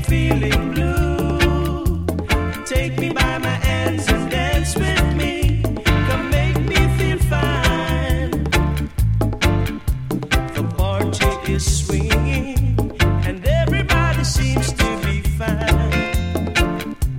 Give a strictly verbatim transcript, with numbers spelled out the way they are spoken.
feeling blue. Take me by my hands and dance with me. Come make me feel fine. The party is swinging.